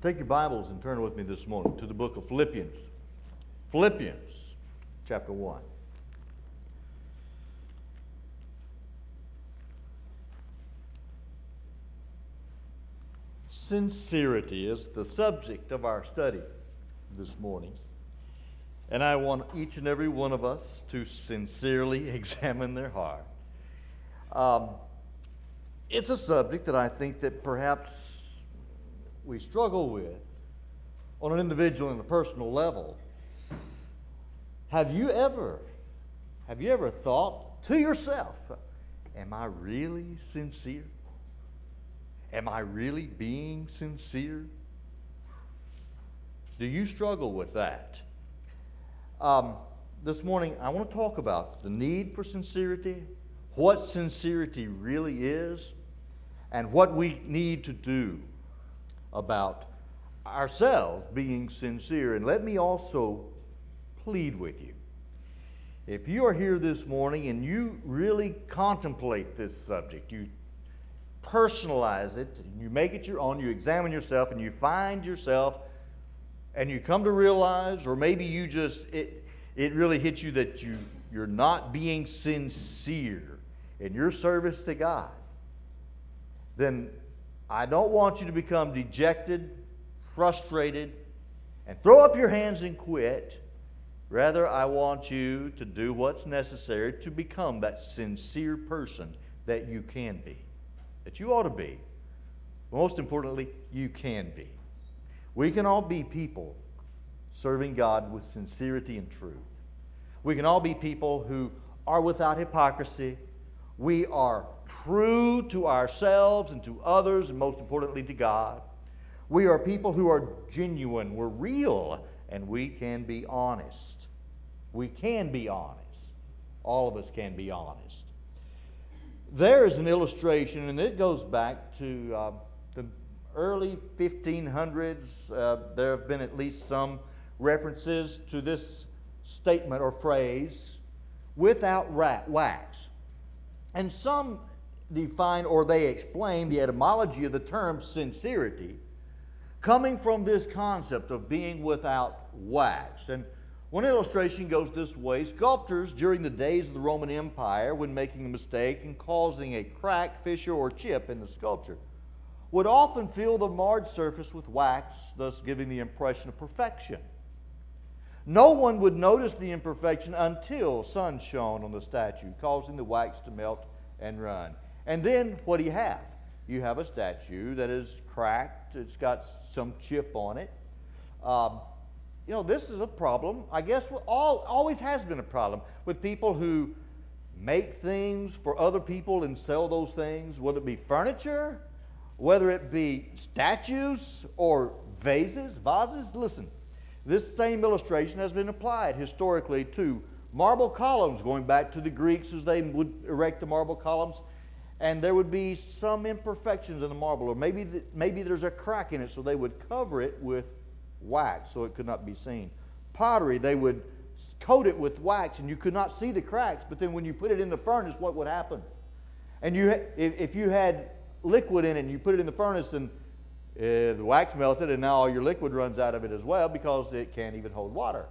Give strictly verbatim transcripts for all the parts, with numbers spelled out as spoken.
Take your Bibles and turn with me this morning to the book of Philippians. Philippians, chapter one. Sincerity is the subject of our study this morning. And I want each and every one of us to sincerely examine their heart. Um, it's a subject that I think that perhaps we struggle with on an individual and a personal level. Have you ever, have you ever thought to yourself, am I really sincere? Am I really being sincere? Do you struggle with that? Um, this morning, I want to talk about the need for sincerity, what sincerity really is, and what we need to do about ourselves being sincere. And let me also plead with you. If you are here this morning and you really contemplate this subject, you personalize it, and you make it your own, you examine yourself, and you find yourself, and you come to realize, or maybe you just, it, it really hits you that you, you're not being sincere in your service to God, then I don't want you to become dejected, frustrated, and throw up your hands and quit. Rather, I want you to do what's necessary to become that sincere person that you can be, that you ought to be. Most importantly, you can be. We can all be people serving God with sincerity and truth. We can all be people who are without hypocrisy. We are true to ourselves and to others, and most importantly to God. We are people who are genuine. We're real, and we can be honest. We can be honest. All of us can be honest. There is an illustration, and it goes back to uh, the early fifteen hundreds. Uh, there have been at least some references to this statement or phrase, without wax. And some define or they explain the etymology of the term sincerity coming from this concept of being without wax. And one illustration goes this way. Sculptors during the days of the Roman Empire, when making a mistake and causing a crack, fissure, or chip in the sculpture, would often fill the marred surface with wax, thus giving the impression of perfection. No one would notice the imperfection until sun shone on the statue, causing the wax to melt and run. And then what do you have? You have a statue that is cracked. It's got some chip on it. Um, you know, this is a problem, I guess, all, always has been a problem with people who make things for other people and sell those things, whether it be furniture, whether it be statues or vases, vases. Listen, this same illustration has been applied historically to marble columns, going back to the Greeks as they would erect the marble columns, and there would be some imperfections in the marble, or maybe the, maybe there's a crack in it, so they would cover it with wax so it could not be seen. Pottery, they would coat it with wax, and you could not see the cracks, but then when you put it in the furnace, what would happen? And you, if, if you had liquid in it and you put it in the furnace, and Uh, the wax melted, and now all your liquid runs out of it as well because it can't even hold water.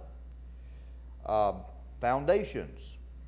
Um, foundations.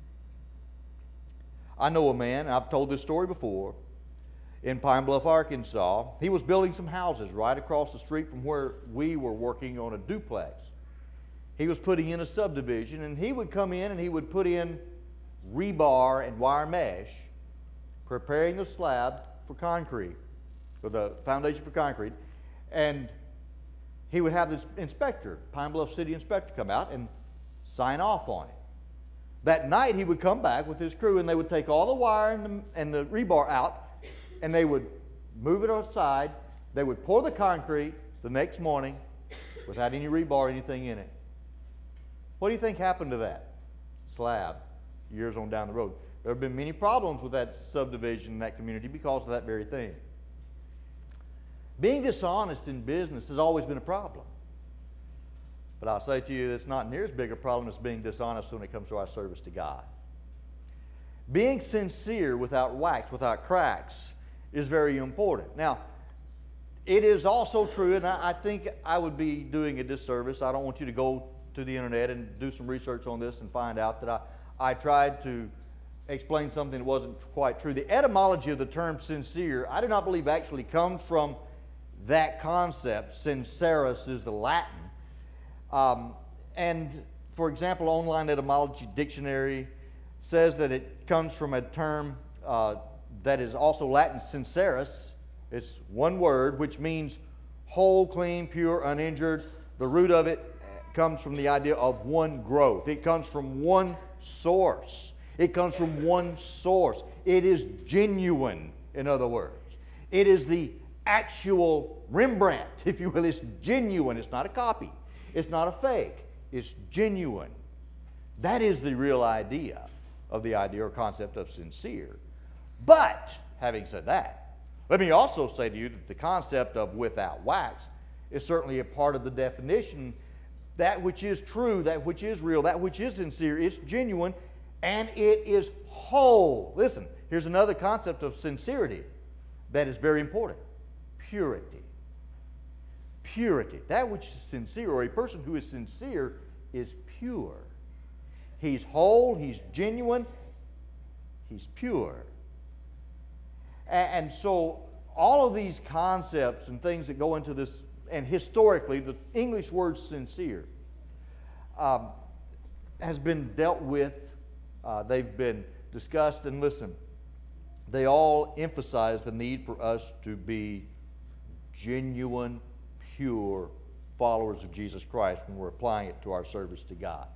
I know a man, I've told this story before, in Pine Bluff, Arkansas. He was building some houses right across the street from where we were working on a duplex. He was putting in a subdivision, and he would come in and he would put in rebar and wire mesh, preparing the slab for concrete, for the foundation for concrete, and he would have this inspector, Pine Bluff City inspector, come out and sign off on it. That night he would come back with his crew, and they would take all the wire and the, and the rebar out, and they would move it aside. They would pour the concrete the next morning without any rebar or anything in it. What do you think happened to that slab years on down the road? There have been many problems with that subdivision in that community because of that very thing. Being dishonest in business has always been a problem. But I'll say to you, it's not near as big a problem as being dishonest when it comes to our service to God. Being sincere without wax, without cracks, is very important. Now, it is also true, and I, I think I would be doing a disservice. I don't want you to go to the internet and do some research on this and find out that I, I tried to explain something that wasn't quite true. The etymology of the term sincere, I do not believe actually comes from that concept. Sincerus is the Latin. Um, and, for example, Online Etymology Dictionary says that it comes from a term uh, that is also Latin, sincerus. It's one word, which means whole, clean, pure, uninjured. The root of it comes from the idea of one growth. It comes from one source. It comes from one source. It is genuine, in other words. It is the actual Rembrandt, if you will. It's genuine. It's not a copy. It's not a fake. It's genuine. That is the real idea of the idea or concept of sincere. But, having said that, let me also say to you that the concept of without wax is certainly a part of the definition. That which is true, that which is real, that which is sincere, it's genuine, and it is whole. Listen, here's another concept of sincerity that is very important. Purity. Purity. That which is sincere, or a person who is sincere, is pure. He's whole, he's genuine, he's pure. And so all of these concepts and things that go into this, and historically, the English word sincere um, has been dealt with. Uh, they've been discussed, and listen, they all emphasize the need for us to be genuine, pure followers of Jesus Christ when we're applying it to our service to God.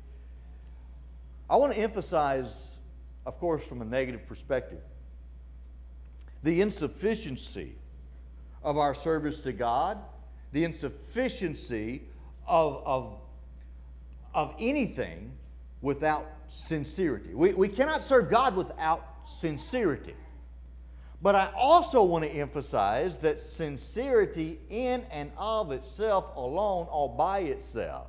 I want to emphasize, of course, from a negative perspective, the insufficiency of our service to God, the insufficiency of, of, of anything without sincerity. We, we cannot serve God without sincerity. But I also want to emphasize that sincerity in and of itself alone, all by itself,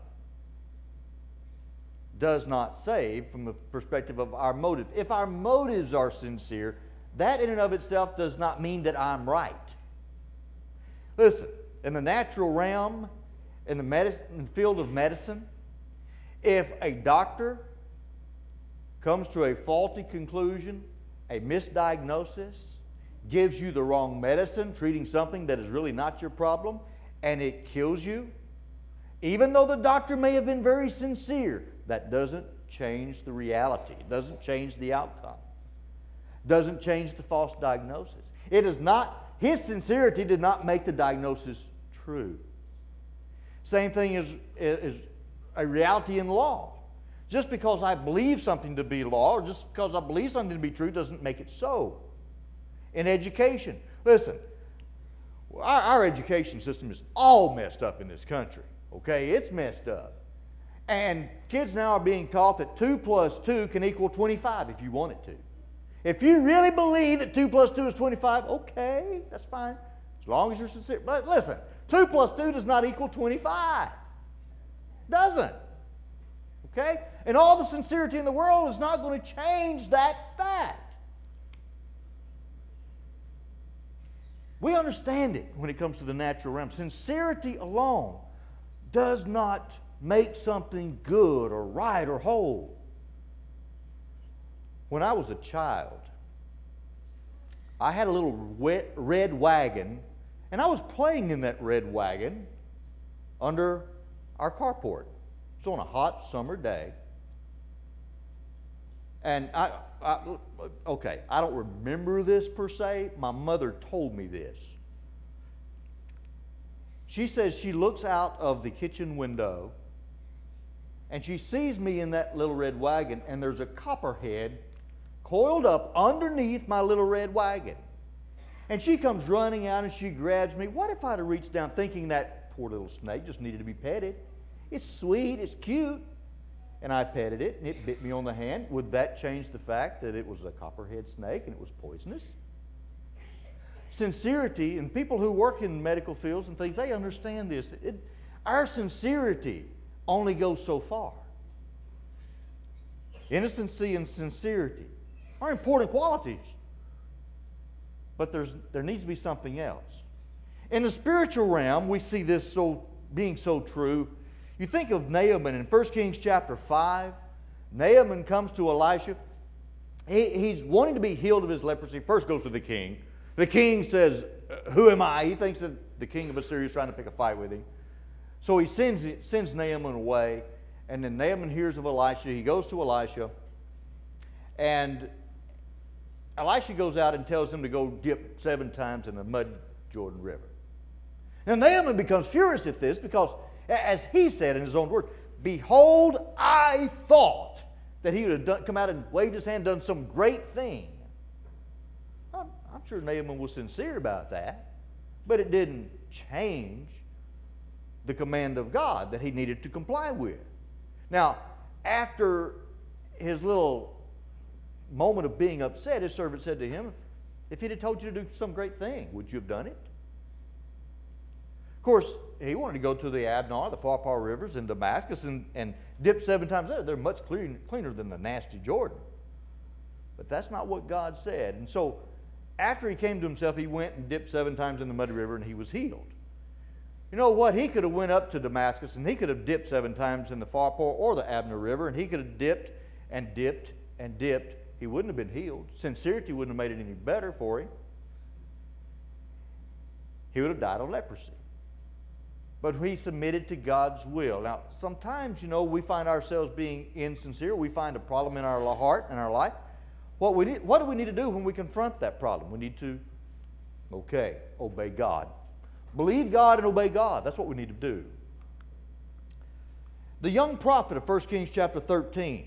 does not save from the perspective of our motive. If our motives are sincere, that in and of itself does not mean that I'm right. Listen, in the natural realm, in the medicine, field of medicine, if a doctor comes to a faulty conclusion, a misdiagnosis, gives you the wrong medicine, treating something that is really not your problem, and it kills you, even though the doctor may have been very sincere, that doesn't change the reality. It doesn't change the outcome. Doesn't change the false diagnosis. It is not, his sincerity did not make the diagnosis true. Same thing is, is a reality in law. Just because I believe something to be law, or just because I believe something to be true, doesn't make it so. In education, listen, our, our education system is all messed up in this country. Okay, it's messed up. And kids now are being taught that two plus two can equal twenty-five if you want it to. If you really believe that two plus two is twenty-five, okay, that's fine. As long as you're sincere. But listen, two plus two does not equal twenty-five. Doesn't. Okay? And all the sincerity in the world is not going to change that fact. We understand it when it comes to the natural realm. Sincerity alone does not make something good or right or whole. When I was a child, I had a little wet, red wagon, and I was playing in that red wagon under our carport. It's on a hot summer day. And I, I, okay, I don't remember this per se. My mother told me this. She says she looks out of the kitchen window and she sees me in that little red wagon, and there's a copperhead coiled up underneath my little red wagon. And she comes running out and she grabs me. What if I'd have reached down thinking that poor little snake just needed to be petted? It's sweet, it's cute. And I petted it and it bit me on the hand. Would that change the fact that it was a copperhead snake and it was poisonous? Sincerity, and people who work in medical fields and things, they understand this. It, our sincerity only goes so far. Innocency and sincerity are important qualities. But there's, there needs to be something else. In the spiritual realm, we see this so being so true. You think of Naaman in First Kings chapter five. Naaman comes to Elisha. He, he's wanting to be healed of his leprosy. First goes to the king. The king says, who am I? He thinks that the king of Assyria is trying to pick a fight with him. So he sends, sends Naaman away. And then Naaman hears of Elisha. He goes to Elisha. And Elisha goes out and tells him to go dip seven times in the muddy Jordan River. Now Naaman becomes furious at this because, as he said in his own words, behold, I thought that he would have done, come out and waved his hand, done some great thing. I'm, I'm sure Naaman was sincere about that, but it didn't change the command of God that he needed to comply with. Now, after his little moment of being upset, his servant said to him, if he'd have told you to do some great thing, would you have done it? Of course, he wanted to go to the Abnar, the Pharpar rivers in Damascus and, and dip seven times there. They're much clean, cleaner than the nasty Jordan. But that's not what God said. And so after he came to himself, he went and dipped seven times in the muddy river and he was healed. You know what? He could have went up to Damascus and he could have dipped seven times in the Pharpar or the Abner River, and he could have dipped and dipped and dipped. He wouldn't have been healed. Sincerity wouldn't have made it any better for him. He would have died of leprosy. But he submitted to God's will. Now, sometimes, you know, we find ourselves being insincere. We find a problem in our heart and our life. What, we need, what do we need to do when we confront that problem? We need to, okay, obey God. Believe God and obey God. That's what we need to do. The young prophet of First Kings chapter thirteen.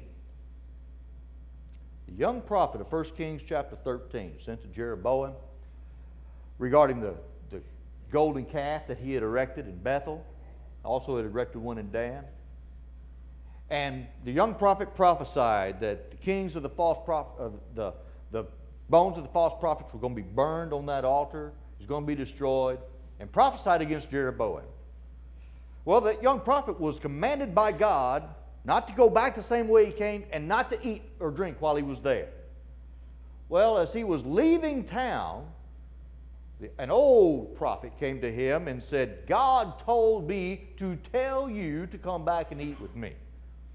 The young prophet of First Kings chapter thirteen sent to Jeroboam regarding the, the golden calf that he had erected in Bethel. Also had erected one in Dan. And the young prophet prophesied that the kings of the false prophet, of the, the bones of the false prophets were going to be burned on that altar. It was going to be destroyed. And prophesied against Jeroboam. Well, that young prophet was commanded by God not to go back the same way he came and not to eat or drink while he was there. Well, as he was leaving town, an old prophet came to him and said, God told me to tell you to come back and eat with me.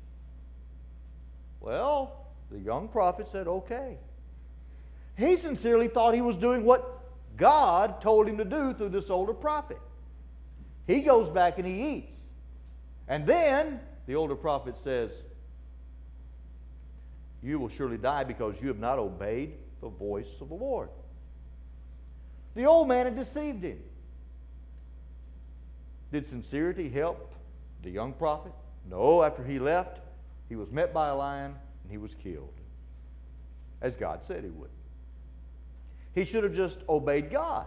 Well, the young prophet said, okay. He sincerely thought he was doing what God told him to do through this older prophet. He goes back and he eats. And then the older prophet says, you will surely die because you have not obeyed the voice of the Lord. The old man had deceived him. Did sincerity help the young prophet? No, after he left, he was met by a lion and he was killed, as God said he would. He should have just obeyed God.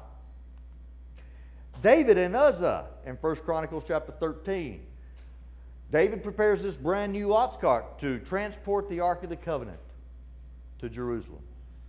David and Uzzah in First Chronicles chapter thirteen. David prepares this brand new ox cart to transport the Ark of the Covenant to Jerusalem.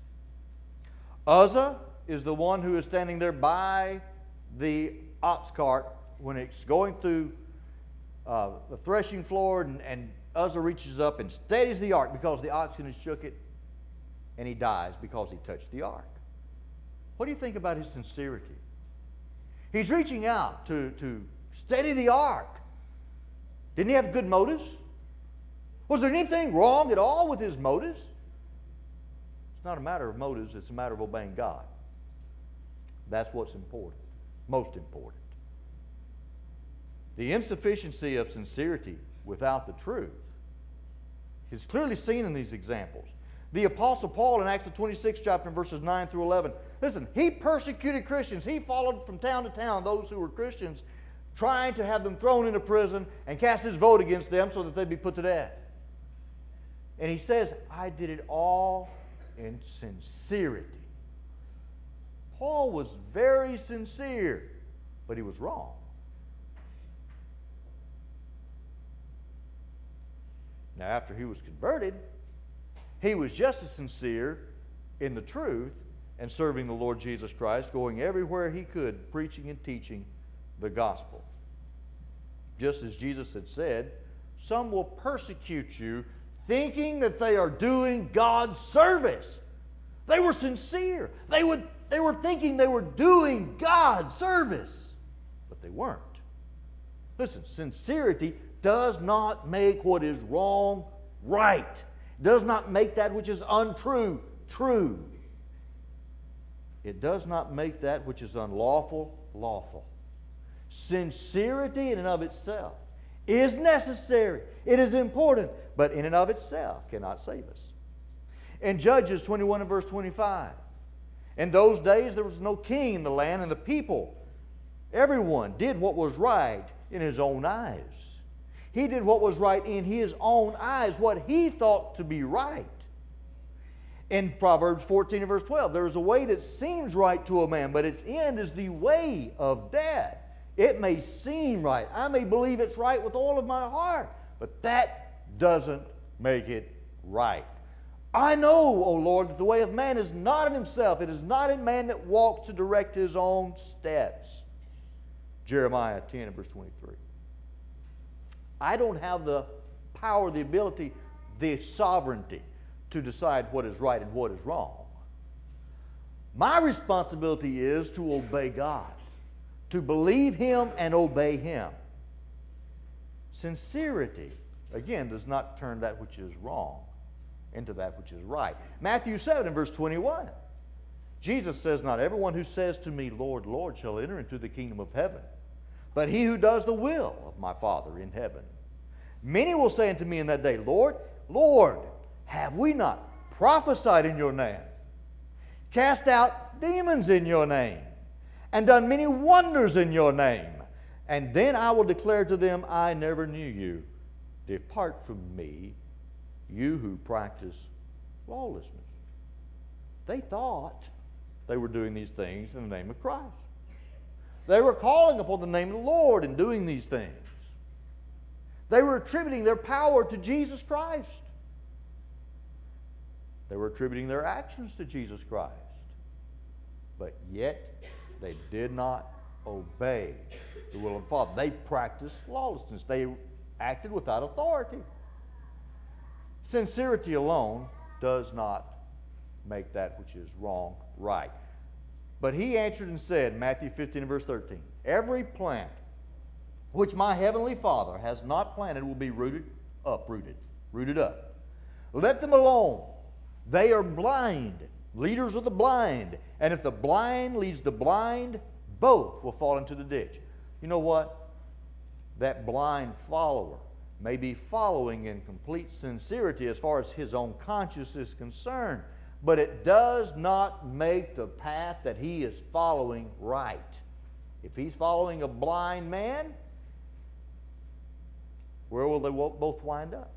Uzzah is the one who is standing there by the ox cart when it's going through uh, the threshing floor, and, and Uzzah reaches up and steadies the ark because the oxen has shook it, and he dies because he touched the ark. What do you think about his sincerity? He's reaching out to, to steady the ark. Didn't he have good motives? Was there anything wrong at all with his motives? It's not a matter of motives, it's a matter of obeying God. That's what's important, most important. The insufficiency of sincerity without the truth is clearly seen in these examples. The Apostle Paul in Acts the twenty-sixth chapter, verses nine through eleven. Listen, he persecuted Christians. He followed from town to town those who were Christians, trying to have them thrown into prison and cast his vote against them so that they'd be put to death. And he says, I did it all in sincerity. Paul was very sincere, but he was wrong. Now, after he was converted, he was just as sincere in the truth and serving the Lord Jesus Christ, going everywhere he could, preaching and teaching the gospel. Just as Jesus had said, some will persecute you thinking that they are doing God's service. They were sincere. They would They were thinking they were doing God service, but they weren't. Listen, sincerity does not make what is wrong right. It does not make that which is untrue true. It does not make that which is unlawful lawful. Sincerity in and of itself is necessary. It is important, but in and of itself cannot save us. In Judges twenty-one and verse twenty-five, in those days there was no king in the land, and the people, everyone, did what was right in his own eyes. He did what was right in his own eyes, what he thought to be right. In Proverbs fourteen and verse twelve, there is a way that seems right to a man, but its end is the way of death. It may seem right. I may believe it's right with all of my heart, but that doesn't make it right. I know, O Lord, that the way of man is not in himself. It is not in man that walks to direct his own steps. Jeremiah ten and verse twenty-three. I don't have the power, the ability, the sovereignty to decide what is right and what is wrong. My responsibility is to obey God, to believe Him and obey Him. Sincerity, again, does not turn that which is wrong into that which is right. Matthew seven and verse twenty-one. Jesus says, not everyone who says to me, Lord, Lord, shall enter into the kingdom of heaven, but he who does the will of my Father in heaven. Many will say unto me in that day, Lord, Lord, have we not prophesied in your name, cast out demons in your name, and done many wonders in your name? And then I will declare to them, I never knew you. Depart from me, you who practice lawlessness. They thought they were doing these things in the name of Christ. They were calling upon the name of the Lord and doing these things. They were attributing their power to Jesus Christ. They were attributing their actions to Jesus Christ. But yet, they did not obey the will of the Father. They practiced lawlessness. They acted without authority. Sincerity alone does not make that which is wrong right. But he answered and said, Matthew fifteen and verse thirteen, every plant which my heavenly Father has not planted will be rooted up, rooted, rooted up. Let them alone. They are blind, leaders of the blind. And if the blind leads the blind, both will fall into the ditch. You know what? That blind follower may be following in complete sincerity as far as his own conscience is concerned, but it does not make the path that he is following right. If he's following a blind man, where will they both wind up?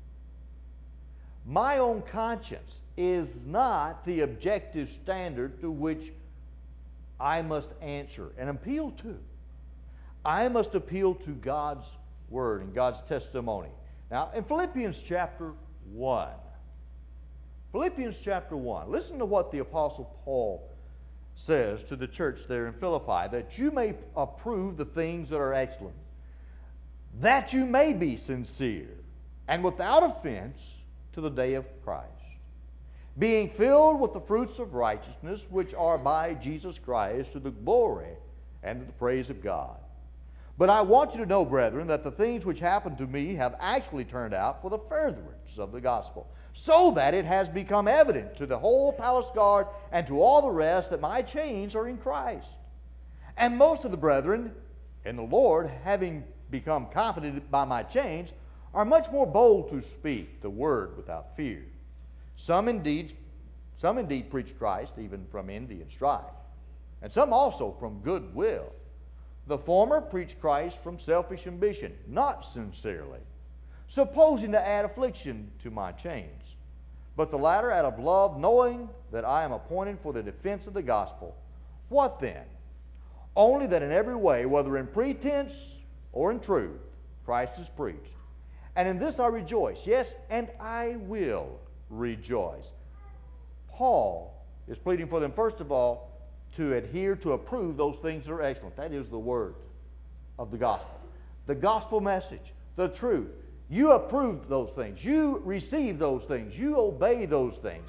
My own conscience is not the objective standard to which I must answer and appeal to. I must appeal to God's Word and God's testimony. Now, in Philippians chapter one, Philippians chapter one, listen to what the Apostle Paul says to the church there in Philippi, that you may approve the things that are excellent, that you may be sincere and without offense to the day of Christ, being filled with the fruits of righteousness which are by Jesus Christ to the glory and to the praise of God. But I want you to know, brethren, that the things which happened to me have actually turned out for the furtherance of the gospel, so that it has become evident to the whole palace guard and to all the rest that my chains are in Christ. And most of the brethren in the Lord, having become confident by my chains, are much more bold to speak the word without fear. Some indeed, some indeed preach Christ, even from envy and strife, and some also from good will. The former preach Christ from selfish ambition, not sincerely, supposing to add affliction to my chains. But the latter out of love, knowing that I am appointed for the defense of the gospel. What then? Only that in every way, whether in pretense or in truth, Christ is preached. And in this I rejoice, yes, and I will rejoice. Paul is pleading for them, first of all, to adhere, to approve those things that are excellent. That is the word of the gospel. The gospel message, the truth. You approve those things. You receive those things. You obey those things.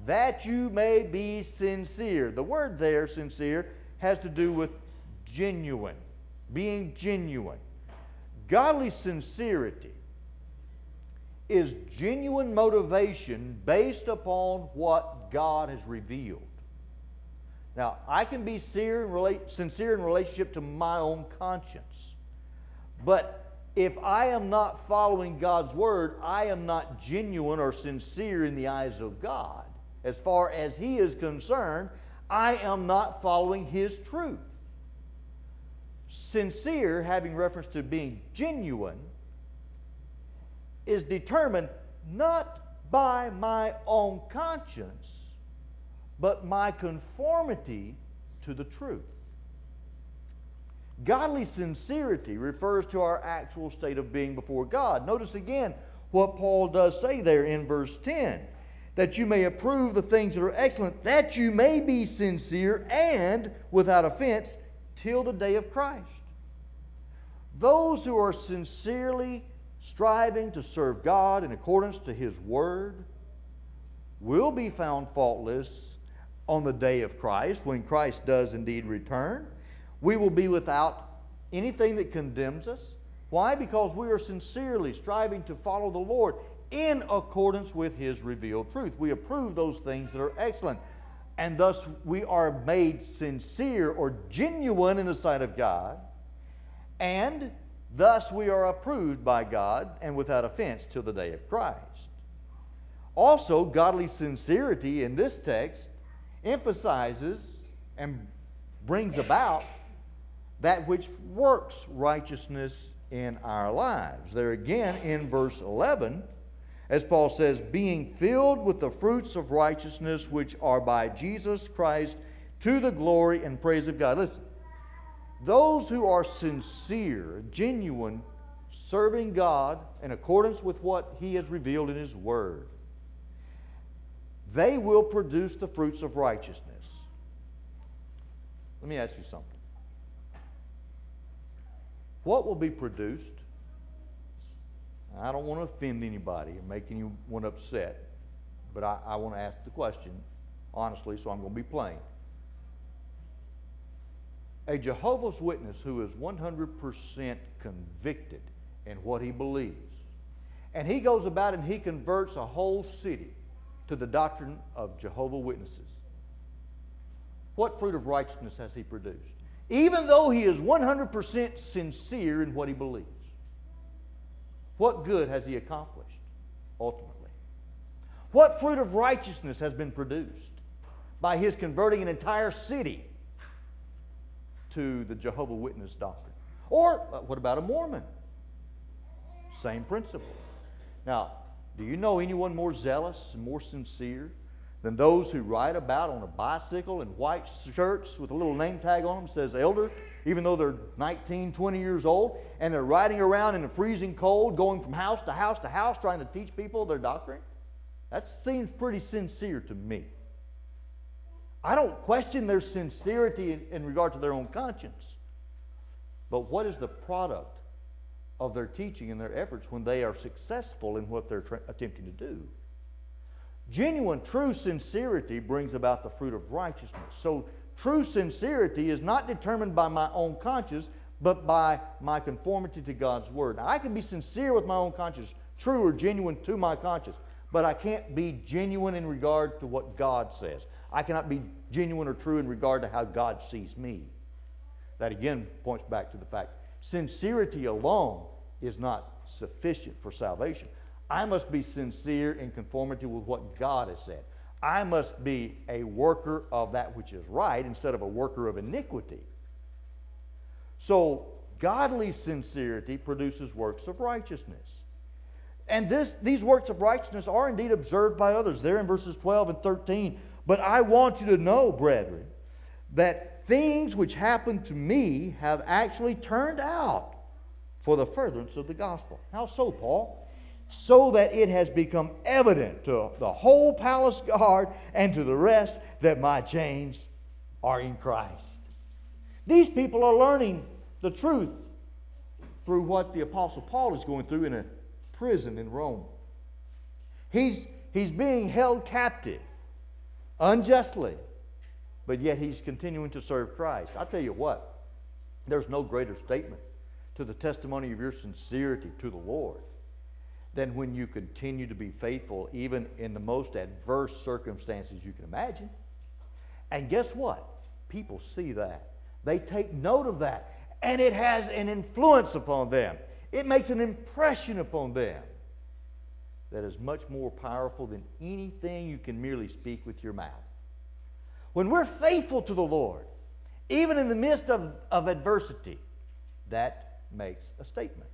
that you may be sincere. The word there, sincere, has to do with genuine, being genuine. Godly sincerity is genuine motivation based upon what God has revealed. Now, I can be sincere in, rela- sincere in relationship to my own conscience. But if I am not following God's Word, I am not genuine or sincere in the eyes of God. As far as He is concerned, I am not following His truth. Sincere, having reference to being genuine, is determined not by my own conscience, but my conformity to the truth. Godly sincerity refers to our actual state of being before God. Notice again what Paul does say there in verse ten. That you may approve the things that are excellent, that you may be sincere and without offense till the day of Christ. Those who are sincerely striving to serve God in accordance to His Word will be found faultless on the day of Christ, when Christ does indeed return. We will be without anything that condemns us. Why? Because we are sincerely striving to follow the Lord in accordance with His revealed truth. We approve those things that are excellent. And thus we are made sincere or genuine in the sight of God. And thus we are approved by God and without offense till the day of Christ. Also, godly sincerity in this text emphasizes and brings about that which works righteousness in our lives. There again in verse eleven, as Paul says, being filled with the fruits of righteousness which are by Jesus Christ to the glory and praise of God. Listen, those who are sincere, genuine, serving God in accordance with what He has revealed in His Word, they will produce the fruits of righteousness. Let me ask you something. What will be produced? I don't want to offend anybody or make anyone upset, but I, I want to ask the question honestly, so I'm going to be plain. A Jehovah's Witness who is one hundred percent convicted in what he believes, and he goes about and he converts a whole city to the doctrine of Jehovah's Witnesses, what fruit of righteousness has he produced? Even though he is one hundred percent sincere in what he believes, what good has he accomplished ultimately? What fruit of righteousness has been produced by his converting an entire city to the Jehovah's Witness doctrine? Or what about a Mormon? Same principle. Now, do you know anyone more zealous and more sincere than those who ride about on a bicycle in white shirts with a little name tag on them that says elder, even though they're nineteen, twenty years old, and they're riding around in the freezing cold, going from house to house to house, trying to teach people their doctrine? That seems pretty sincere to me. I don't question their sincerity in, in regard to their own conscience. But what is the product of their teaching and their efforts when they are successful in what they're tra- attempting to do? Genuine, true sincerity brings about the fruit of righteousness. So true sincerity is not determined by my own conscience, but by my conformity to God's Word. Now, I can be sincere with my own conscience, true or genuine to my conscience, but I can't be genuine in regard to what God says. I cannot be genuine or true in regard to how God sees me. That again points back to the fact sincerity alone is not sufficient for salvation. I must be sincere in conformity with what God has said. I must be a worker of that which is right instead of a worker of iniquity. So, godly sincerity produces works of righteousness. And this, these works of righteousness are indeed observed by others. There in verses twelve and thirteen. But I want you to know, brethren, that things which happened to me have actually turned out for the furtherance of the gospel. How so, Paul? So that it has become evident to the whole palace guard and to the rest that my chains are in Christ. These people are learning the truth through what the Apostle Paul is going through in a prison in Rome. He's, he's being held captive unjustly, but yet he's continuing to serve Christ. I'll tell you what, there's no greater statement to the testimony of your sincerity to the Lord than when you continue to be faithful even in the most adverse circumstances you can imagine. And guess what? People see that. They take note of that. And it has an influence upon them. It makes an impression upon them that is much more powerful than anything you can merely speak with your mouth. When we're faithful to the Lord, even in the midst of, of adversity, that makes a statement.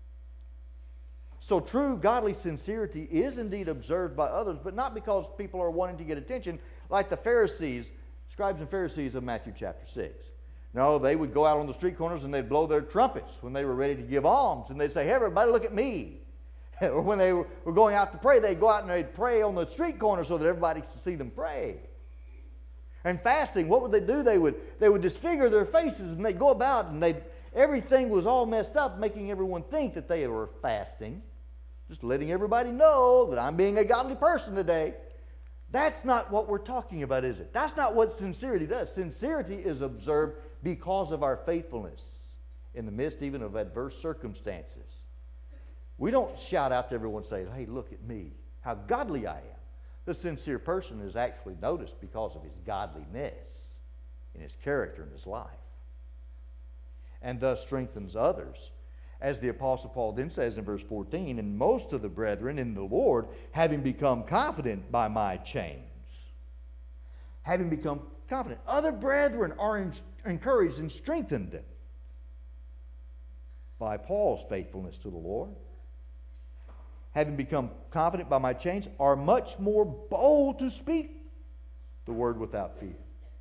So true godly sincerity is indeed observed by others, but not because people are wanting to get attention like the Pharisees, scribes and Pharisees of Matthew chapter six. No, they would go out on the street corners and they'd blow their trumpets when they were ready to give alms. And they'd say, hey, everybody, look at me. Or when they were going out to pray, they'd go out and they'd pray on the street corner so that everybody could see them pray. And fasting, what would they do? They would they would disfigure their faces and they'd go about and they'd, everything was all messed up, making everyone think that they were fasting. Just letting everybody know that I'm being a godly person today. That's not what we're talking about, is it? That's not what sincerity does. Sincerity is observed because of our faithfulness in the midst even of adverse circumstances. We don't shout out to everyone and say, hey, look at me, how godly I am. The sincere person is actually noticed because of his godliness in his character and his life, and thus strengthens others. As the Apostle Paul then says in verse fourteen, and most of the brethren in the Lord, having become confident by my chains. Having become confident. Other brethren are in, encouraged and strengthened by Paul's faithfulness to the Lord. Having become confident by my chains, are much more bold to speak the word without fear.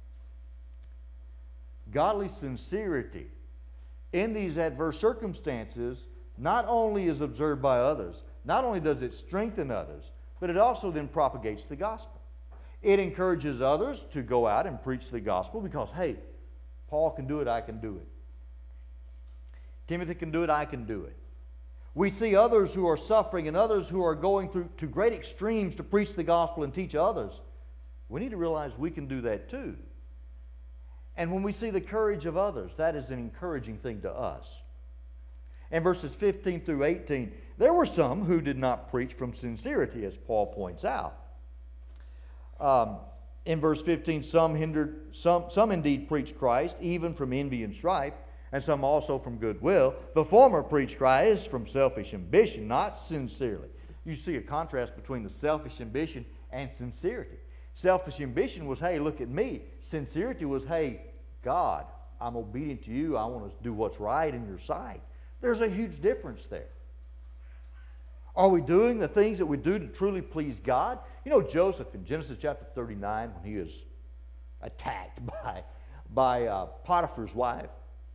Godly sincerity in these adverse circumstances not only is observed by others, not only does it strengthen others, but it also then propagates the gospel. It encourages others to go out and preach the gospel because, hey, Paul can do it, I can do it. Timothy can do it, I can do it. We see others who are suffering and others who are going through to great extremes to preach the gospel and teach others. We need to realize we can do that too. And when we see the courage of others, that is an encouraging thing to us. In verses fifteen through eighteen, there were some who did not preach from sincerity, as Paul points out. Um, in verse fifteen, some hindered, some, some indeed preached Christ, even from envy and strife, and some also from goodwill. The former preached Christ from selfish ambition, not sincerely. You see a contrast between the selfish ambition and sincerity. Selfish ambition was, hey, look at me. Sincerity was, hey, God, I'm obedient to you. I want to do what's right in your sight. There's a huge difference there. Are we doing the things that we do to truly please God? You know, Joseph in Genesis chapter thirty-nine, when he is attacked by, by uh, Potiphar's wife,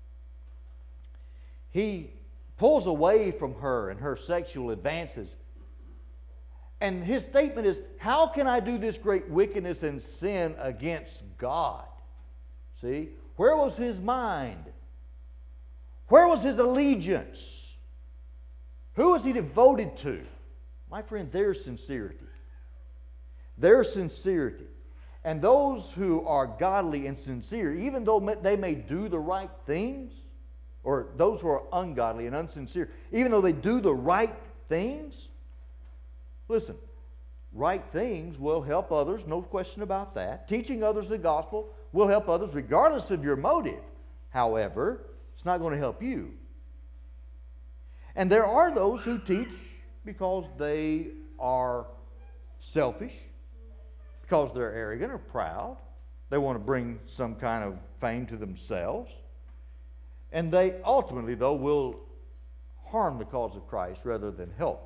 he pulls away from her and her sexual advances. And his statement is, how can I do this great wickedness and sin against God? See? Where was his mind? Where was his allegiance? Who was he devoted to? My friend, there's sincerity. There's sincerity. And those who are godly and sincere, even though they may do the right things, or those who are ungodly and unsincere, even though they do the right things, listen, right things will help others, no question about that. Teaching others the gospel will help others regardless of your motive. However, it's not going to help you. And there are those who teach because they are selfish, because they're arrogant or proud. They want to bring some kind of fame to themselves. And they ultimately, though, will harm the cause of Christ rather than help.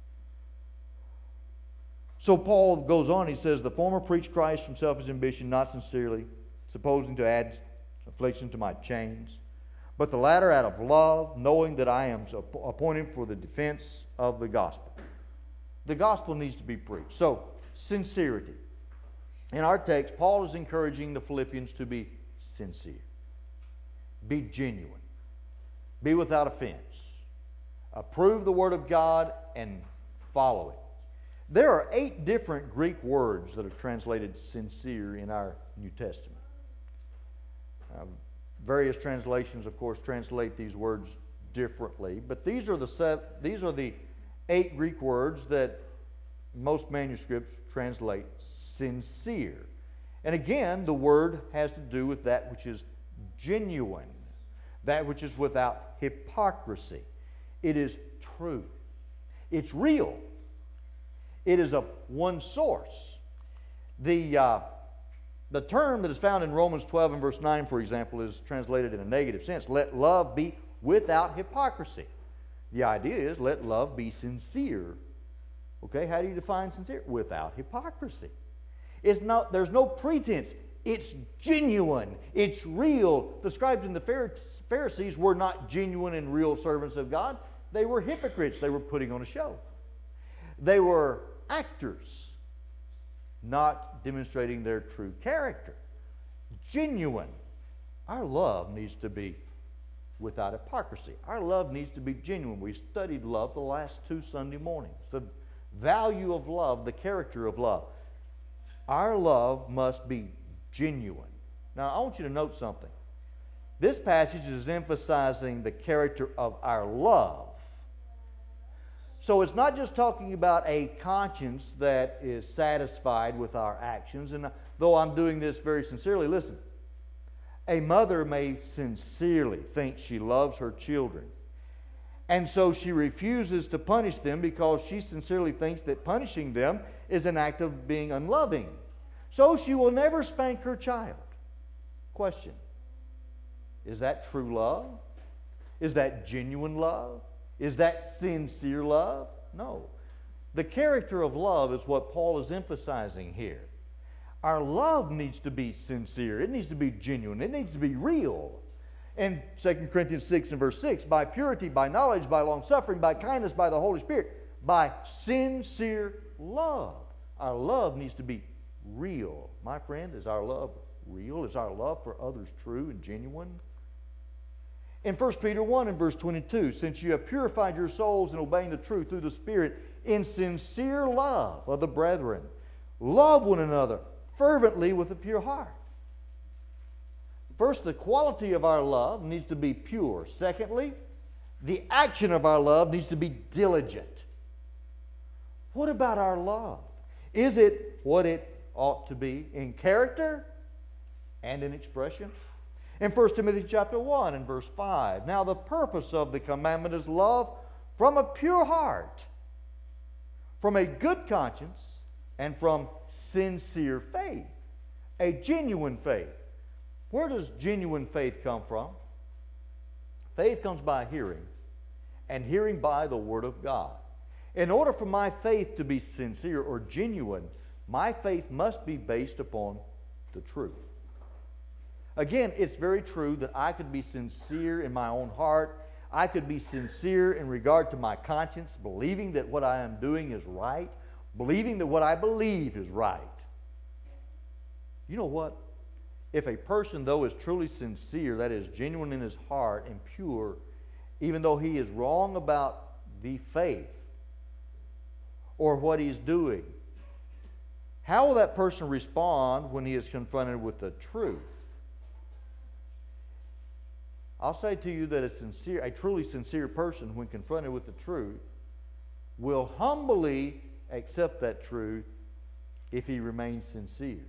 So Paul goes on, he says, the former preached Christ from selfish ambition, not sincerely, supposing to add affliction to my chains. But the latter out of love, knowing that I am appointed for the defense of the gospel. The gospel needs to be preached. So, sincerity. In our text, Paul is encouraging the Philippians to be sincere. Be genuine. Be without offense. Approve the Word of God and follow it. There are eight different Greek words that are translated sincere in our New Testament. Um, various translations, of course, translate these words differently, but these are the seven, these are the eight Greek words that most manuscripts translate sincere. And again, the word has to do with that which is genuine, that which is without hypocrisy. It is true. It's real. It is of one source. The, uh, the term that is found in Romans twelve and verse nine, for example, is translated in a negative sense. Let love be without hypocrisy. The idea is let love be sincere. Okay, how do you define sincere? Without hypocrisy. It's not, there's no pretense. It's genuine. It's real. The scribes and the Pharisees were not genuine and real servants of God. They were hypocrites. They were putting on a show. They were actors, not demonstrating their true character. Genuine. Our love needs to be without hypocrisy. Our love needs to be genuine. We studied love the last two Sunday mornings. The value of love, the character of love. Our love must be genuine. Now, I want you to note something. This passage is emphasizing the character of our love. So it's not just talking about a conscience that is satisfied with our actions. And though I'm doing this very sincerely, listen. A mother may sincerely think she loves her children. And so she refuses to punish them because she sincerely thinks that punishing them is an act of being unloving. So she will never spank her child. Question. Is that true love? Is that genuine love? Is that sincere love? No. The character of love is what Paul is emphasizing here. Our love needs to be sincere. It needs to be genuine. It needs to be real. In Second Corinthians six and verse six, by purity, by knowledge, by long-suffering, by kindness, by the Holy Spirit, by sincere love. Our love needs to be real. My friend, is our love real? Is our love for others true and genuine? In First Peter one and verse twenty-two, since you have purified your souls in obeying the truth through the Spirit in sincere love of the brethren, love one another fervently with a pure heart. First, the quality of our love needs to be pure. Secondly, the action of our love needs to be diligent. What about our love? Is it what it ought to be in character and in expression? In First Timothy chapter one and verse five, now the purpose of the commandment is love from a pure heart, from a good conscience, and from sincere faith, a genuine faith. Where does genuine faith come from? Faith comes by hearing, and hearing by the Word of God. In order for my faith to be sincere or genuine, my faith must be based upon the truth. Again, it's very true that I could be sincere in my own heart. I could be sincere in regard to my conscience, believing that what I am doing is right, believing that what I believe is right. You know what? If a person, though, is truly sincere, that is, genuine in his heart and pure, even though he is wrong about the faith or what he's doing, how will that person respond when he is confronted with the truth? I'll say to you that a sincere, a truly sincere person, when confronted with the truth, will humbly accept that truth if he remains sincere.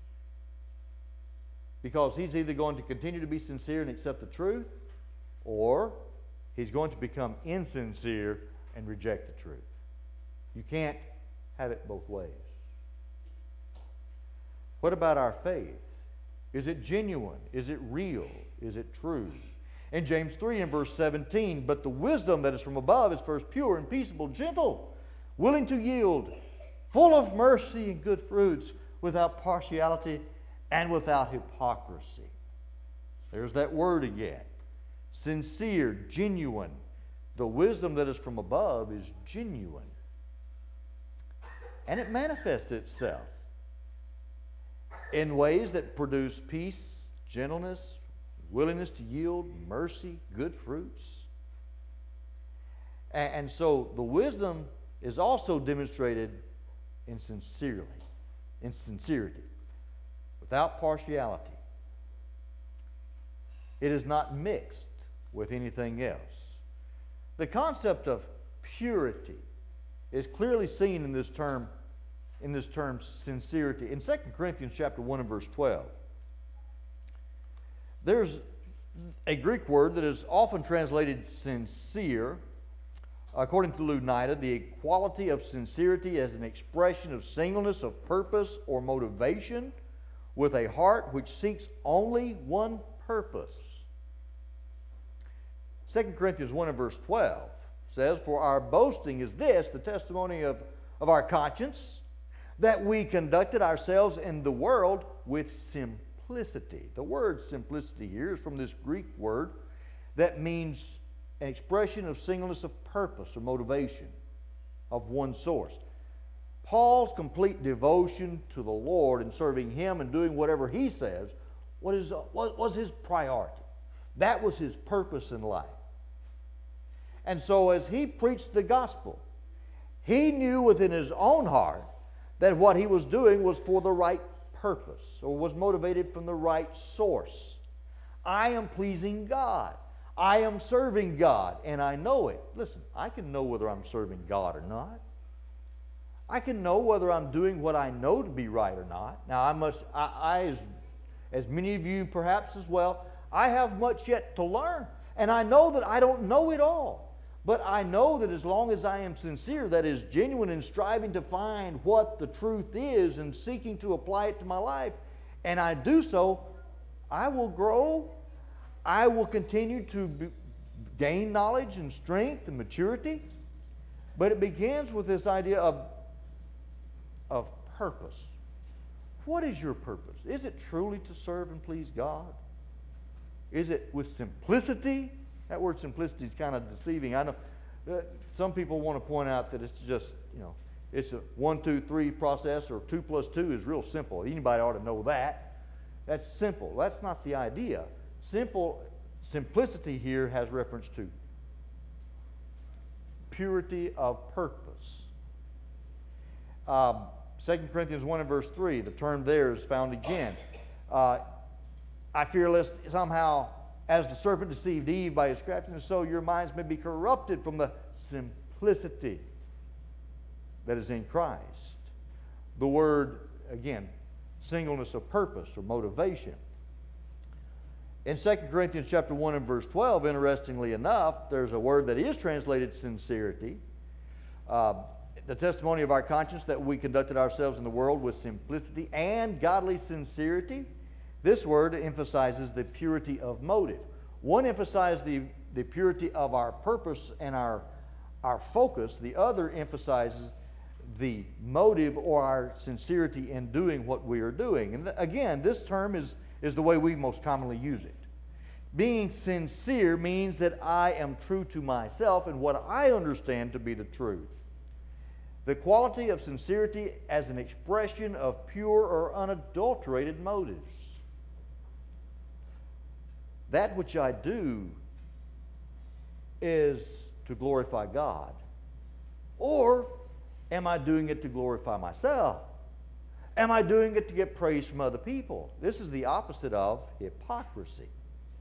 Because he's either going to continue to be sincere and accept the truth, or he's going to become insincere and reject the truth. You can't have it both ways. What about our faith? Is it genuine? Is it real? Is it true? In James three and verse seventeen, but the wisdom that is from above is first pure and peaceable, gentle, willing to yield, full of mercy and good fruits, without partiality and without hypocrisy. There's that word again. Sincere, genuine. The wisdom that is from above is genuine. And it manifests itself in ways that produce peace, gentleness, willingness to yield, mercy, good fruits. And so the wisdom is also demonstrated in sincerely, in sincerity, without partiality. It is not mixed with anything else. The concept of purity is clearly seen in this term, in this term sincerity. In Second Corinthians chapter one and verse twelve, there's a Greek word that is often translated sincere. According to Louw-Nida, the quality of sincerity as an expression of singleness of purpose or motivation with a heart which seeks only one purpose. Second Corinthians one and verse twelve says, "For our boasting is this, the testimony of, of our conscience, that we conducted ourselves in the world with simplicity." The word simplicity here is from this Greek word that means an expression of singleness of purpose or motivation of one source. Paul's complete devotion to the Lord and serving Him and doing whatever He says what is, what was his priority. That was his purpose in life. And so as he preached the gospel, he knew within his own heart that what he was doing was for the right purpose, or was motivated from the right source. I am pleasing God. I am serving God, and I know it. Listen, I can know whether I'm serving God or not. I can know whether I'm doing what I know to be right or not. Now, I must, I, I as, as many of you perhaps as well, I have much yet to learn, and I know that I don't know it all. But I know that as long as I am sincere, that is genuine in striving to find what the truth is and seeking to apply it to my life, and I do so, I will grow. I will continue to be, gain knowledge and strength and maturity. But it begins with this idea of, of purpose. What is your purpose? Is it truly to serve and please God? Is it with simplicity? That word simplicity is kind of deceiving. I know uh, some people want to point out that it's just, you know, it's a one, two, three process, or two plus two is real simple. Anybody ought to know that. That's simple. That's not the idea. Simple simplicity here has reference to purity of purpose. Um, Second Corinthians one and verse three, the term there is found again. Uh, I fear lest somehow, as the serpent deceived Eve by his craftiness, so your minds may be corrupted from the simplicity that is in Christ. The word, again, singleness of purpose or motivation. In Second Corinthians chapter one and verse twelve, interestingly enough, there's a word that is translated sincerity. Uh, the testimony of our conscience that we conducted ourselves in the world with simplicity and godly sincerity. This word emphasizes the purity of motive. One emphasizes the, the purity of our purpose and our, our focus. The other emphasizes the motive or our sincerity in doing what we are doing. And th- again, this term is, is the way we most commonly use it. Being sincere means that I am true to myself and what I understand to be the truth. The quality of sincerity as an expression of pure or unadulterated motives. That which I do is to glorify God. Or am I doing it to glorify myself? Am I doing it to get praise from other people? This is the opposite of hypocrisy.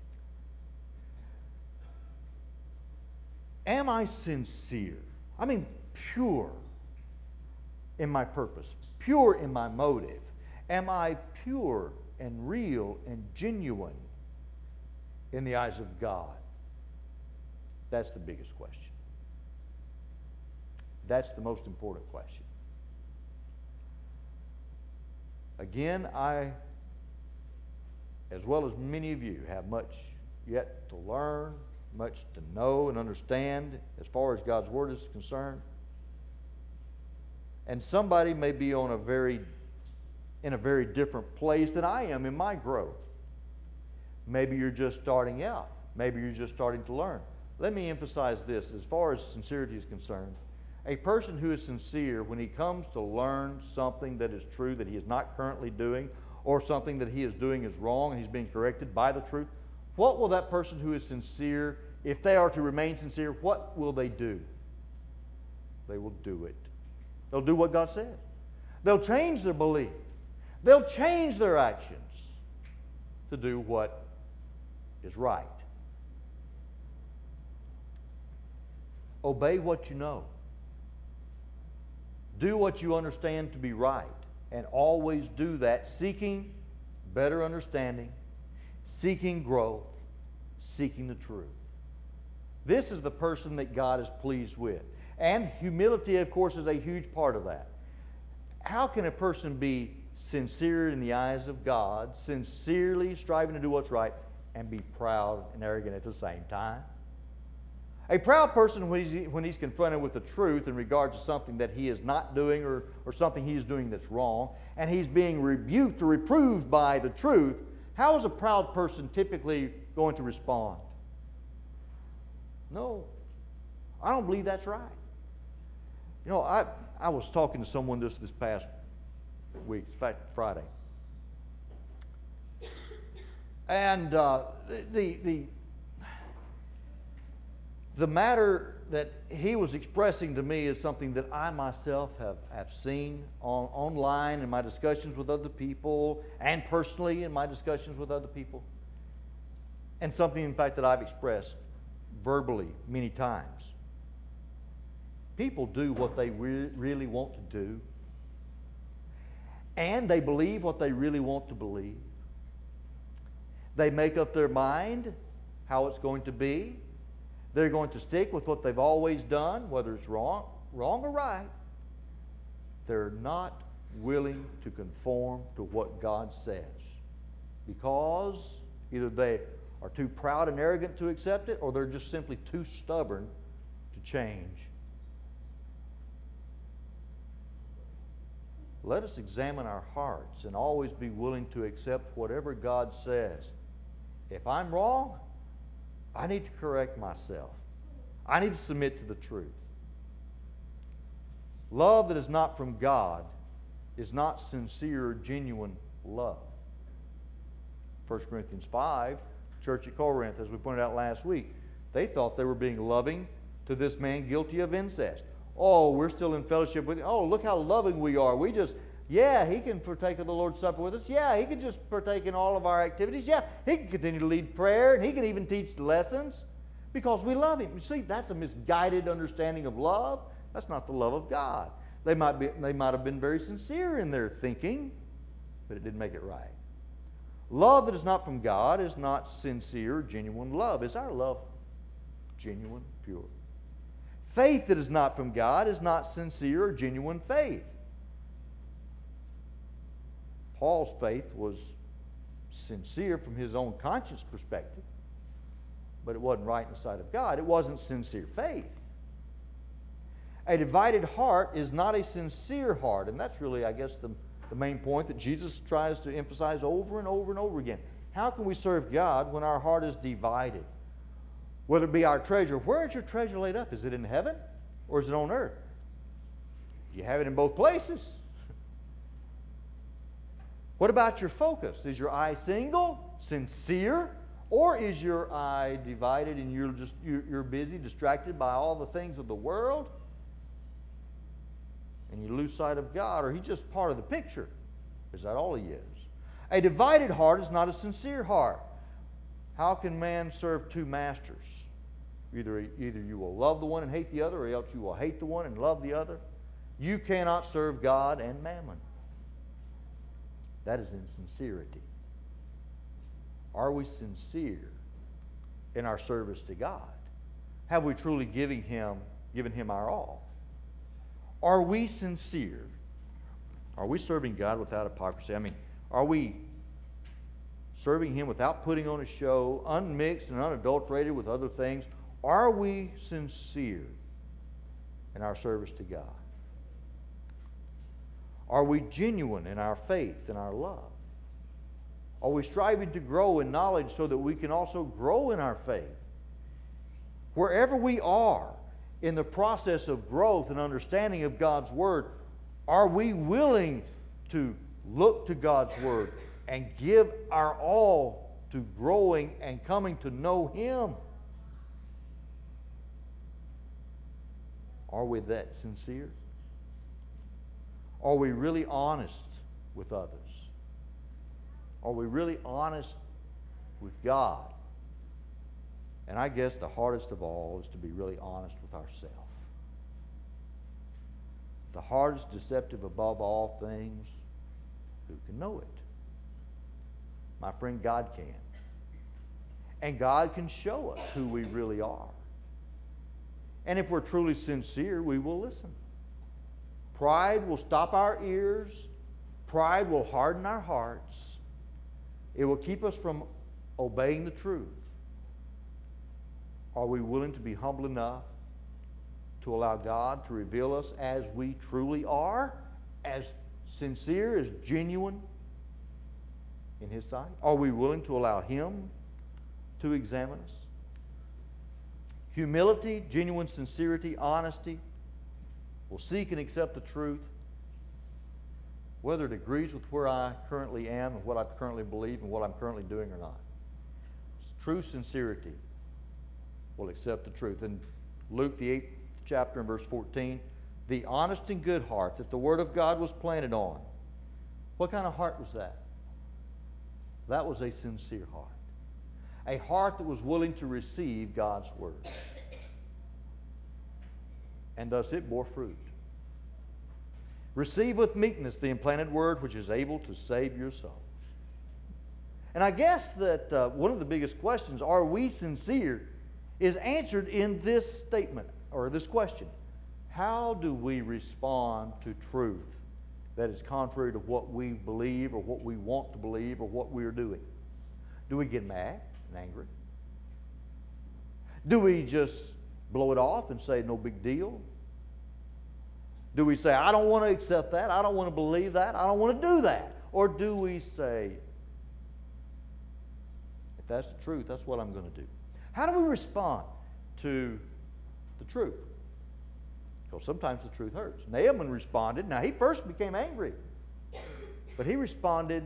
Am I sincere? I mean, pure in my purpose, pure in my motive. Am I pure and real and genuine in the eyes of God? That's the biggest question. That's the most important question. Again, I, as well as many of you, have much yet to learn, much to know and understand as far as God's Word is concerned. And somebody may be on a very, in a very different place than I am in my growth. Maybe you're just starting out. Maybe you're just starting to learn. Let me emphasize this. As far as sincerity is concerned, a person who is sincere when he comes to learn something that is true that he is not currently doing, or something that he is doing is wrong and he's being corrected by the truth, what will that person who is sincere, if they are to remain sincere, what will they do? They will do it. They'll do what God says. They'll change their belief. They'll change their actions to do what is right. Obey what you know. Do what you understand to be right. And always do that, seeking better understanding, seeking growth, seeking the truth. This is the person that God is pleased with. And humility, of course, is a huge part of that. How can a person be sincere in the eyes of God, sincerely striving to do what's right, and be proud and arrogant at the same time? A proud person, when he's, when he's confronted with the truth in regard to something that he is not doing or, or something he is doing that's wrong, and he's being rebuked or reproved by the truth, how is a proud person typically going to respond? No, I don't believe that's right. You know, I, I was talking to someone just this past week, in fact, Friday. And uh, the, the, the matter that he was expressing to me is something that I myself have, have seen on, online in my discussions with other people and personally in my discussions with other people. And something, in fact, that I've expressed verbally many times. People do what they re- really want to do. And they believe what they really want to believe. They make up their mind how it's going to be. They're going to stick with what they've always done, whether it's wrong, wrong or right. They're not willing to conform to what God says because either they are too proud and arrogant to accept it, or they're just simply too stubborn to change. Let us examine our hearts and always be willing to accept whatever God says. If I'm wrong, I need to correct myself. I need to submit to the truth. Love that is not from God is not sincere or genuine love. First Corinthians five, church at Corinth, as we pointed out last week, they thought they were being loving to this man guilty of incest. Oh, we're still in fellowship with him. Oh, look how loving we are. We just, yeah, he can partake of the Lord's Supper with us. Yeah, he can just partake in all of our activities. Yeah, he can continue to lead prayer, and he can even teach lessons because we love him. You see, that's a misguided understanding of love. That's not the love of God. They might be, they might have been very sincere in their thinking, but it didn't make it right. Love that is not from God is not sincere, genuine love. Is our love genuine, pure? Faith that is not from God is not sincere or genuine faith. Paul's faith was sincere from his own conscience perspective, but it wasn't right in the sight of God. It wasn't sincere faith. A divided heart is not a sincere heart, and that's really, I guess, the, the main point that Jesus tries to emphasize over and over and over again. How can we serve God when our heart is divided? Whether it be our treasure, where is your treasure laid up? Is it in heaven or is it on earth? You have it in both places. What about your focus? Is your eye single, sincere, or is your eye divided and you're just you're, you're busy, distracted by all the things of the world, and you lose sight of God, or He's just part of the picture? Is that all He is? A divided heart is not a sincere heart. How can man serve two masters? Either, either you will love the one and hate the other, or else you will hate the one and love the other. You cannot serve God and mammon. That is insincerity. Are we sincere in our service to God? Have we truly giving Him, given Him our all? Are we sincere? Are we serving God without hypocrisy? I mean, are we serving Him without putting on a show, unmixed and unadulterated with other things? Are we sincere in our service to God? Are we genuine in our faith and our love? Are we striving to grow in knowledge so that we can also grow in our faith? Wherever we are in the process of growth and understanding of God's Word, are we willing to look to God's Word and give our all to growing and coming to know Him? Are we that sincere? Are we really honest with others? Are we really honest with God? And I guess the hardest of all is to be really honest with ourselves. The hardest, deceptive above all things, who can know it? My friend, God can. And God can show us who we really are. And if we're truly sincere, we will listen. Pride will stop our ears. Pride will harden our hearts. It will keep us from obeying the truth. Are we willing to be humble enough to allow God to reveal us as we truly are, as sincere, as genuine in His sight? Are we willing to allow Him to examine us? Humility, genuine sincerity, honesty will seek and accept the truth, whether it agrees with where I currently am and what I currently believe and what I'm currently doing or not. True sincerity will accept the truth. In Luke, the eighth chapter and verse fourteen, the honest and good heart that the Word of God was planted on. What kind of heart was that? That was a sincere heart. A heart that was willing to receive God's Word. And thus it bore fruit. Receive with meekness the implanted Word which is able to save your souls. And I guess that uh, one of the biggest questions, are we sincere, is answered in this statement, or this question. How do we respond to truth that is contrary to what we believe or what we want to believe or what we are doing? Do we get mad and angry? Do we just blow it off and say no big deal? Do we say, I don't want to accept that, I don't want to believe that, I don't want to do that? Or do we say, if that's the truth, that's what I'm going to do? How do we respond to the truth? Because sometimes the truth hurts. Naaman responded. Now, he first became angry, but he responded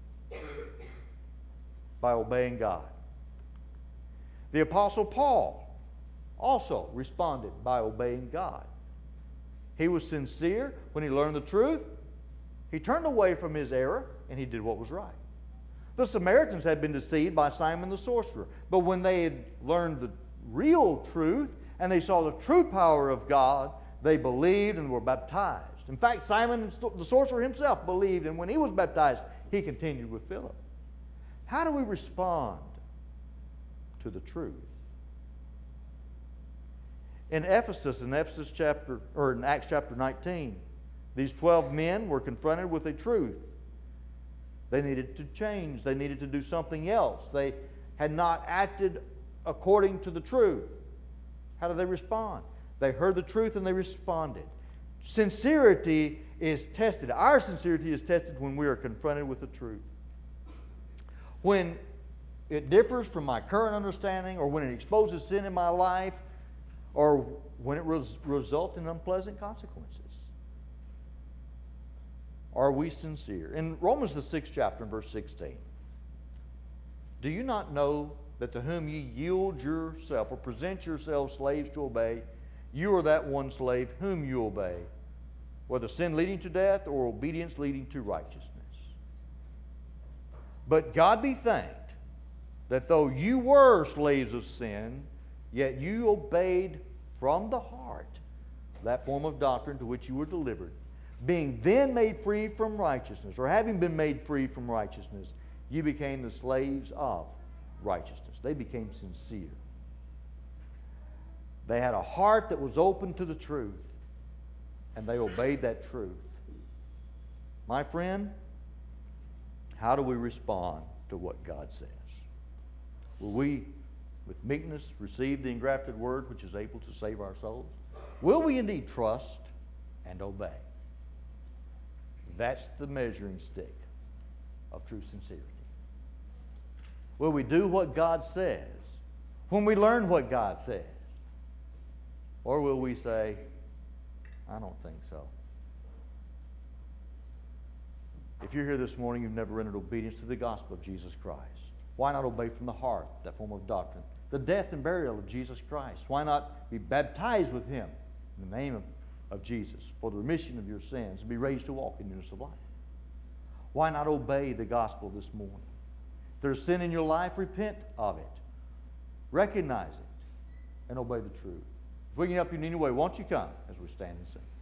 by obeying God. The Apostle Paul also responded by obeying God. He was sincere when he learned the truth. He turned away from his error and he did what was right. The Samaritans had been deceived by Simon the sorcerer, but when they had learned the real truth and they saw the true power of God, they believed and were baptized. In fact, Simon the sorcerer himself believed, and when he was baptized, he continued with Philip. How do we respond to the truth? In Ephesus, in Ephesus chapter, or in Acts chapter nineteen, these twelve men were confronted with a truth. They needed to change. They needed to do something else. They had not acted according to the truth. How did they respond? They heard the truth and they responded. Sincerity is tested. Our sincerity is tested when we are confronted with the truth. When it differs from my current understanding, or when it exposes sin in my life, or when it res- results in unpleasant consequences. Are we sincere? In Romans the sixth chapter, verse sixteen, do you not know that to whom ye yield yourself or present yourselves slaves to obey, you are that one slave whom you obey, whether sin leading to death or obedience leading to righteousness? But God be thanked that though you were slaves of sin, yet you obeyed from the heart that form of doctrine to which you were delivered, being then made free from righteousness, or having been made free from righteousness, you became the slaves of righteousness. They became sincere. They had a heart that was open to the truth, and they obeyed that truth. My friend, how do we respond to what God says? Will we, with meekness, receive the engrafted word which is able to save our souls? Will we indeed trust and obey? That's the measuring stick of true sincerity. Will we do what God says when we learn what God says? Or will we say, I don't think so? If you're here this morning, you've never rendered obedience to the gospel of Jesus Christ. Why not obey from the heart that form of doctrine? The death and burial of Jesus Christ. Why not be baptized with Him in the name of of Jesus for the remission of your sins and be raised to walk in newness of life. Why not obey the gospel this morning? If there's sin in your life, repent of it. Recognize it and obey the truth. If we can help you in any way, won't you come as we stand and sing?